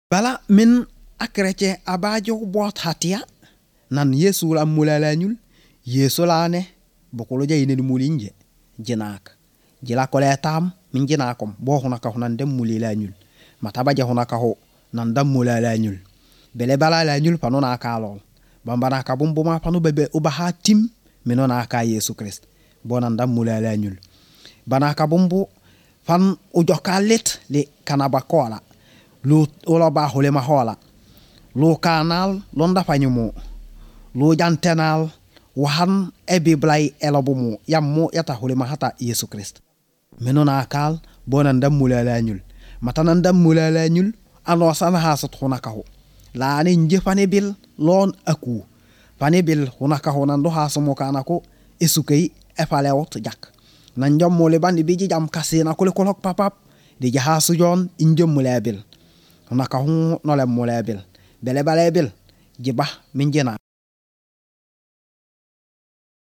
bala min akrece abajo bot hatia nan yesu la mulala nyul yesu la ne bokolo jay ne mulinje jinak jila ko le tam min jinakom bo hona ka honan dem mulila nyul mataba ja hona ka ho nan dam mulala nyul bele bala la nyul panona ka lol bambana ka bumbu ma panu bebe ubaha tim minona ka yesu christ bonan dam mulala nyul bana ka bumbu fan ujokalet le kanaba kola lu ola ba hole ma hola lu kanal londa fanyumo lu jantenal wahan ebi blay elabumu yammo yata hole ma hata yesu christ menona kal bonan dam mulala nyul matanan dam mulala nyul ano sana hasat hunaka ho la ni njefane bil lon aku pane bil hunaka ho nan do hasumo kanako esukay efale wot jak nan jom mo le bandi biji jam kasina ko le kolok papap de jahasu jon injom mulabil hunaka hu no le mulabil bele bale bil jiba min jena